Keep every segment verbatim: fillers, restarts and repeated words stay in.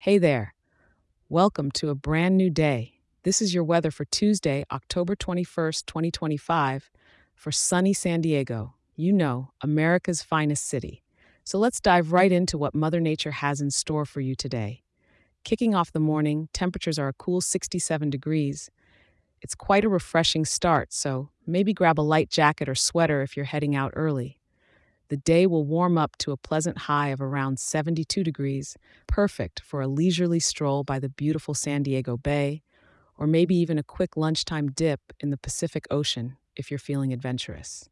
Hey there. Welcome to a brand new day. This is your weather for Tuesday, October twenty-first, twenty twenty-five, for sunny San Diego. You know, America's finest city. So let's dive right into what Mother Nature has in store for you today. Kicking off the morning, temperatures are a cool sixty-seven degrees. It's quite a refreshing start, so maybe grab a light jacket or sweater if you're heading out early. The day will warm up to a pleasant high of around seventy-two degrees, perfect for a leisurely stroll by the beautiful San Diego Bay, or maybe even a quick lunchtime dip in the Pacific Ocean if you're feeling adventurous.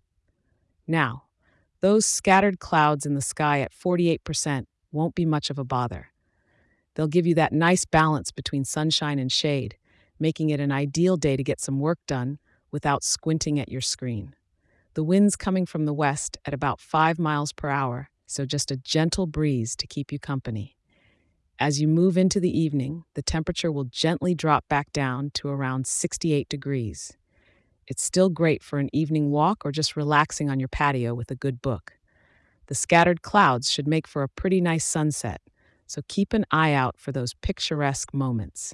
Now, those scattered clouds in the sky at forty-eight percent won't be much of a bother. They'll give you that nice balance between sunshine and shade, making it an ideal day to get some work done without squinting at your screen. The wind's coming from the west at about five miles per hour, so just a gentle breeze to keep you company. As you move into the evening, the temperature will gently drop back down to around sixty-eight degrees. It's still great for an evening walk or just relaxing on your patio with a good book. The scattered clouds should make for a pretty nice sunset, so keep an eye out for those picturesque moments.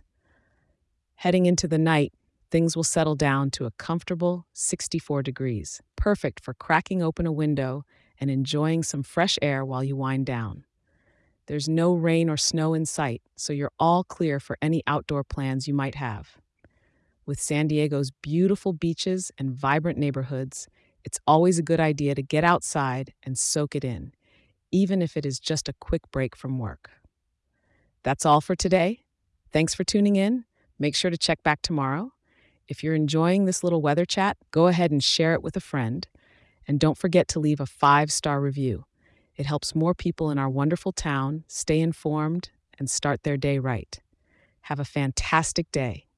Heading into the night, things will settle down to a comfortable sixty-four degrees, perfect for cracking open a window and enjoying some fresh air while you wind down. There's no rain or snow in sight, so you're all clear for any outdoor plans you might have. With San Diego's beautiful beaches and vibrant neighborhoods, it's always a good idea to get outside and soak it in, even if it is just a quick break from work. That's all for today. Thanks for tuning in. Make sure to check back tomorrow. If you're enjoying this little weather chat, go ahead and share it with a friend. And don't forget to leave a five-star review. It helps more people in our wonderful town stay informed and start their day right. Have a fantastic day.